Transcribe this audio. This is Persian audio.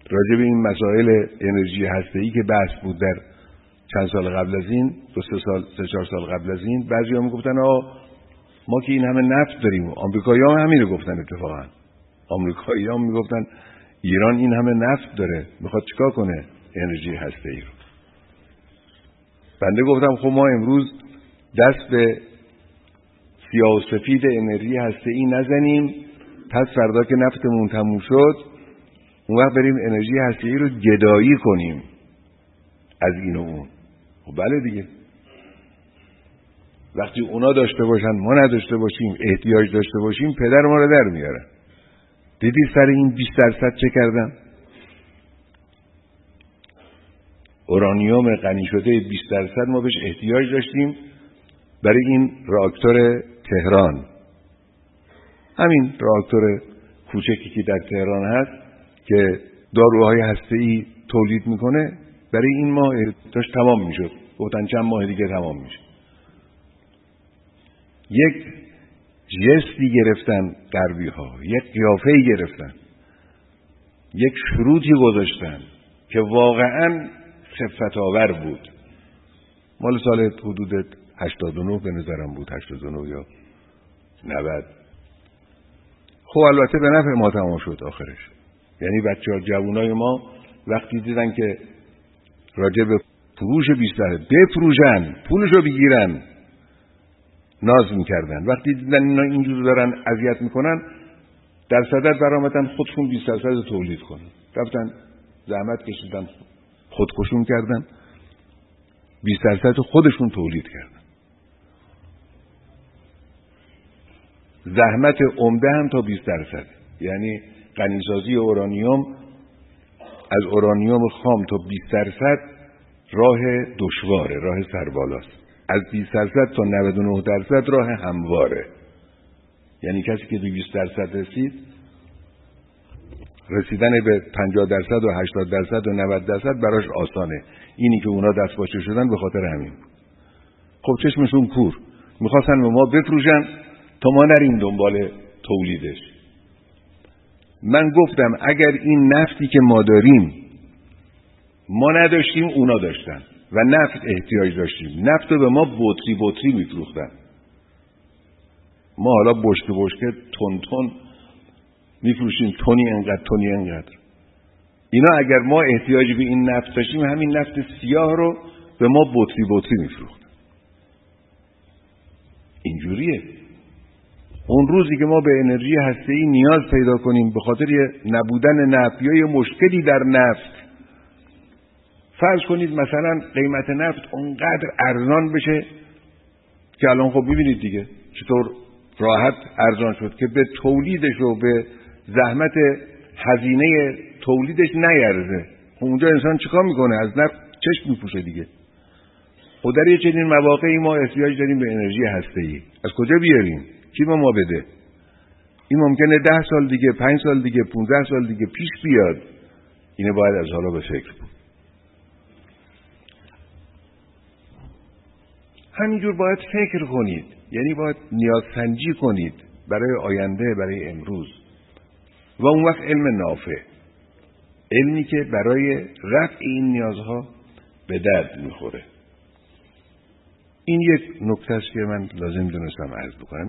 راجع به این مسائل انرژی هسته‌ای که بحث بود در چند سال قبل از این، 3-4 سال قبل از این، بعضی‌ها میگفتن ما که این همه نفت داریم. آمریکایی‌ها هم همین رو گفتن. اتفاقا آمریکایی‌ها هم میگفتن ایران این همه نفت داره، میخواد چیکار کنه انرژی هسته‌ای رو. بنده گفتم خب ما امروز دست به سیاه و سفید انرژی هسته‌ای نزنیم، پس فردا که نفتمون تموم شد اون وقت بریم انرژی هسته‌ای رو گدایی کنیم از این و اون. خب بله دیگه، وقتی اونا داشته باشن ما نداشته باشیم، احتیاج داشته باشیم، پدر ما رو در میارن. دیدی سر این 20% چه کردن؟ اورانیوم غنی شده 20% ما بهش احتیاج داشتیم برای این راکتور تهران. همین راکتور کوچکی که در تهران هست که داروهای هسته‌ای تولید میکنه، برای این ماه داشت تمام میشد. گفتن چند ماه دیگه تمام میشه. یک جستی گرفتن غربی ها، یک قیافه‌ای گرفتن، یک شروطی گذاشتن که واقعاً خفت آور بود. مال سال حدود 89 به نظرم بود، 89 یا 90. خب البته به نفع ما تمام شد آخرش. یعنی بچه‌ها جوانای ما وقتی دیدن که راجع به فروش 20% بفروشن، پولشو بگیرن، ناز میکردن. وقتی دیدن اینا اینجور دارن اذیت میکنن، در صدد برآمدن خودشون 20% تولید کنن. رفتن زحمت کشیدن، خودکشون کردن، 20% خودشون تولید کردن. زحمت عمده هم تا 20%. یعنی غنیسازی اورانیوم، از اورانیوم خام تا 20% راه دشواره، راه سربالاست. از 20% تا 99% راه همواره. یعنی کسی که به 20% رسیدن به 50% و 80% و 90% براش آسانه. اینی که اونا دست باشه شدن به خاطر همین. خب چشمشون کور، میخواستن به ما بفروشن تا ما نریم دنبال تولیدش. من گفتم اگر این نفتی که ما داریم ما نداشتیم اونا داشتن و نفت احتیاج داشتیم، نفت رو به ما بطری میفروختن. ما حالا بشکه تون میفروشیم، تونی انقدر. اینا اگر ما احتیاج به این نفت داشتیم، همین نفت سیاه رو به ما بطری میفروختن. اینجوریه. اون روزی که ما به انرژی هسته‌ای نیاز پیدا کنیم به خاطر نبودن نفت یا یه مشکلی در نفت، فرض کنید مثلا قیمت نفت اونقدر ارزان بشه که الان خب ببینید دیگه چطور راحت ارزان شد که به تولیدش و به زحمت هزینه تولیدش نیارزه. اونجا انسان چیکار میکنه؟ از نفت چشم میپوشه دیگه. خب در یه چنین مواقعی ما احتیاج داریم به انرژی هسته‌ای. از کجا بیاریم؟ کی به ما بده؟ این ممکنه 10 سال دیگه، 5 سال دیگه، 15 سال دیگه پیش بیاد. اینه باید از حالا به فکر بود. همینجور باید فکر کنید. یعنی باید نیازسنجی کنید برای آینده، برای امروز. و اون وقت علم نافع، علمی که برای رفع این نیازها به درد میخوره. این یک نکته است که من لازم دونستم عرض بکنم.